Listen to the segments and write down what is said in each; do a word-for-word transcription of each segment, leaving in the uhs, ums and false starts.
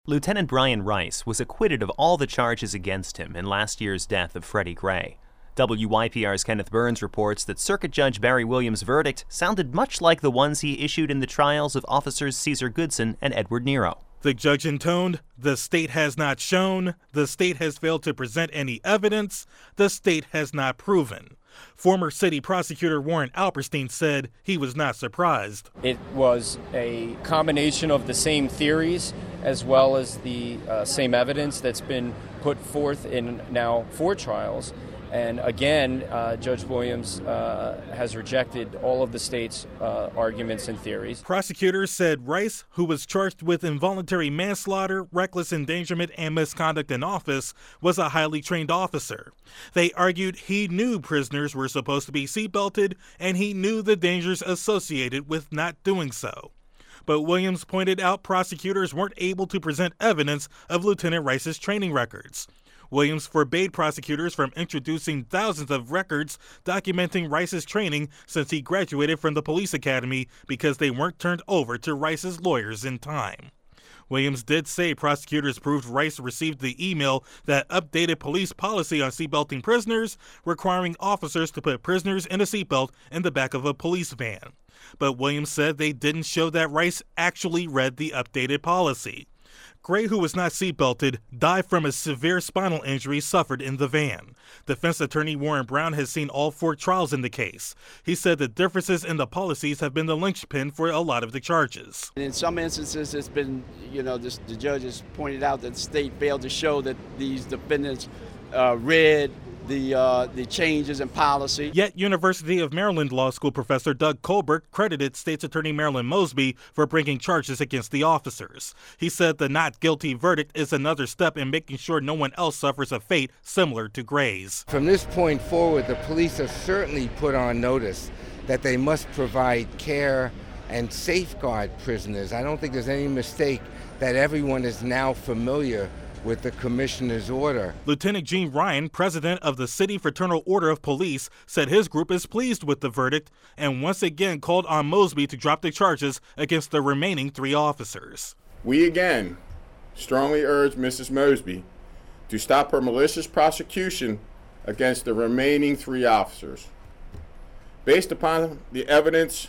Lieutenant Brian Rice was acquitted of all the charges against him in last year's death of Freddie Gray. W Y P R's Kenneth Burns reports that Circuit Judge Barry Williams' verdict sounded much like the ones he issued in the trials of officers Caesar Goodson and Edward Nero. The judge intoned, "The state has not shown, the state has failed to present any evidence, the state has not proven." Former city prosecutor Warren Alperstein said he was not surprised. It was a combination of the same theories as well as the uh, same evidence that's been put forth in now four trials. And again, uh, Judge Williams uh, has rejected all of the state's uh, arguments and theories. Prosecutors said Rice, who was charged with involuntary manslaughter, reckless endangerment, and misconduct in office, was a highly trained officer. They argued he knew prisoners were supposed to be seatbelted, and he knew the dangers associated with not doing so. But Williams pointed out prosecutors weren't able to present evidence of Lieutenant Rice's training records. Williams forbade prosecutors from introducing thousands of records documenting Rice's training since he graduated from the police academy because they weren't turned over to Rice's lawyers in time. Williams did say prosecutors proved Rice received the email that updated police policy on seatbelting prisoners, requiring officers to put prisoners in a seatbelt in the back of a police van. But Williams said they didn't show that Rice actually read the updated policy. Gray, who was not seatbelted, died from a severe spinal injury suffered in the van. Defense attorney Warren Brown has seen all four trials in the case. He said the differences in the policies have been the linchpin for a lot of the charges. In some instances, it's been, you know, this, the judges pointed out that the state failed to show that these defendants uh, read the uh, the changes in policy. Yet University of Maryland Law School professor Doug Colbert credited State's Attorney Marilyn Mosby for bringing charges against the officers. He said the not guilty verdict is another step in making sure no one else suffers a fate similar to Gray's. From this point forward, the police are certainly put on notice that they must provide care and safeguard prisoners. I don't think there's any mistake that everyone is now familiar with the commissioner's order. Lieutenant Gene Ryan, president of the City Fraternal Order of Police, said his group is pleased with the verdict and once again called on Mosby to drop the charges against the remaining three officers. We again strongly urge Missus Mosby to stop her malicious prosecution against the remaining three officers. Based upon the evidence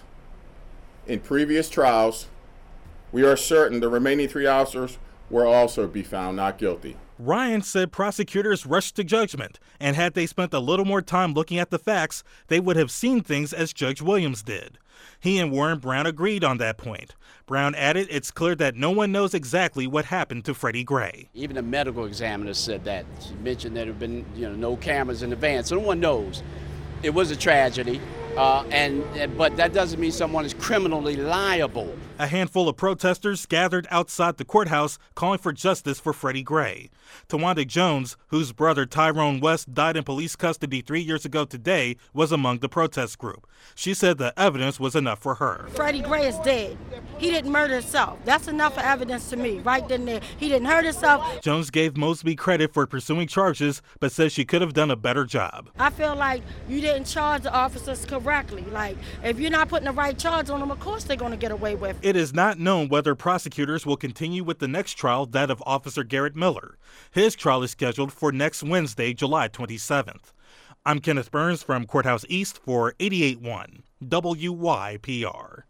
in previous trials, we are certain the remaining three officers will also be found not guilty. Ryan said prosecutors rushed to judgment, and had they spent a little more time looking at the facts, they would have seen things as Judge Williams did. He and Warren Brown agreed on that point. Brown added it's clear that no one knows exactly what happened to Freddie Gray. Even the medical examiner said that. She mentioned there have been, you know, no cameras in the van, so no one knows. It was a tragedy, uh, and, and but that doesn't mean someone is criminally liable. A handful of protesters gathered outside the courthouse calling for justice for Freddie Gray. Tawanda Jones, whose brother Tyrone West died in police custody three years ago today, was among the protest group. She said the evidence was enough for her. Freddie Gray is dead. He didn't murder himself. That's enough of evidence to me, right then and there. He didn't hurt himself. Jones gave Mosby credit for pursuing charges, but says she could have done a better job. I feel like you didn't charge the officers correctly. Like, if you're not putting the right charge on them, of course they're going to get away with it. It is not known whether prosecutors will continue with the next trial, that of Officer Garrett Miller. His trial is scheduled for next Wednesday, July twenty-seventh. I'm Kenneth Burns from Courthouse East for eighty-eight point one W Y P R.